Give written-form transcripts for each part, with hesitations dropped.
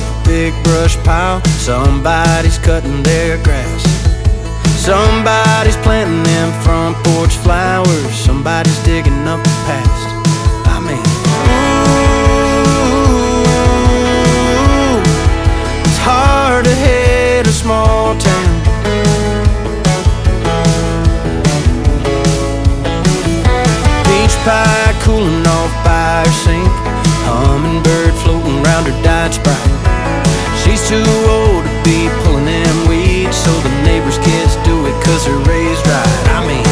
up a big brush pile. Somebody's cutting their grass. Somebody's planting them front porch flowers. Somebody's digging up the past. I mean, ooh, it's hard to hate a small town. Peach pie cooling off by her sink. Hummingbird floating round her Diet Sprite. She's too old to be pulling them weeds, so the neighbor's kids do it 'cause they're raised right. I mean,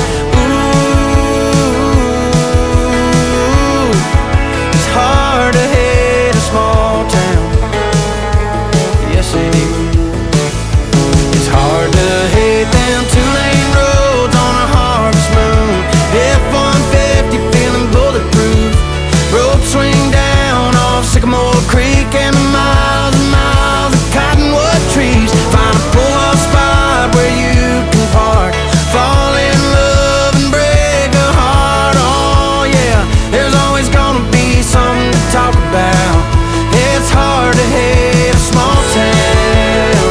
ooh, it's hard to hate a small town. Yes, it is. It's hard to hate them two-lane roads on a harvest moon. F-150 feeling bulletproof. Rope swing down off Sycamore Creek, and the miles and miles of cottonwood trees. Find a pull-off spot where you can park, fall in love and break a heart. Oh yeah, there's always gonna be something to talk about. It's hard to hate a small town.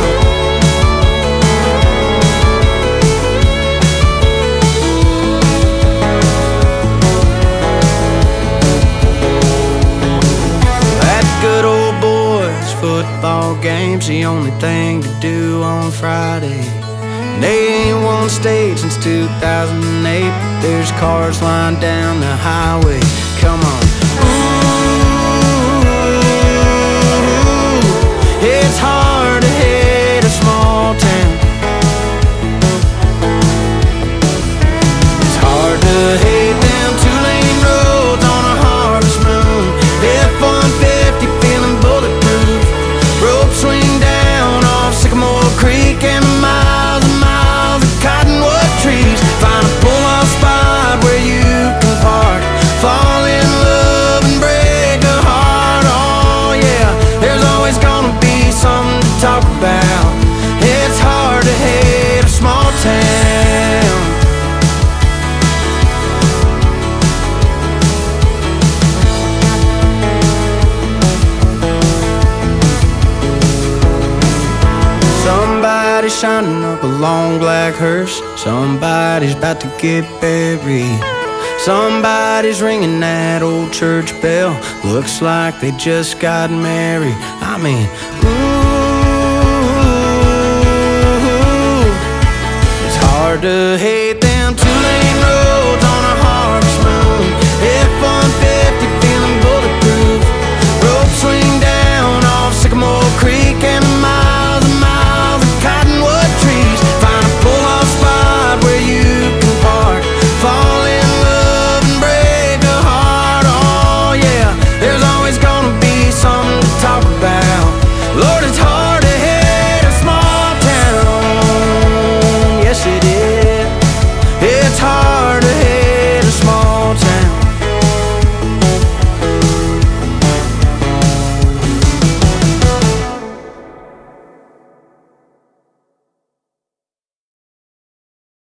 That good old boys football game's the only thing to do on Friday. And they ain't won state since 2008. There's cars lined down the highway. Come on. Ooh, it's hard to hate a small town. It's hard to hate them two-lane roads on a harvest moon. F-150 feeling bulletproof. Rope swing down off Sycamore Creek, and the miles and miles of cottonwood trees. Find a pull-off spot where you can park, fall in love and break a heart. Oh yeah, there's always gonna be something to talk about. It's hard to hate a small town. Somebody's shining up a long black hearse. Somebody's about to get buried. Somebody's ringing that old church bell. Looks like they just got married. I mean, ooh, it's hard to hate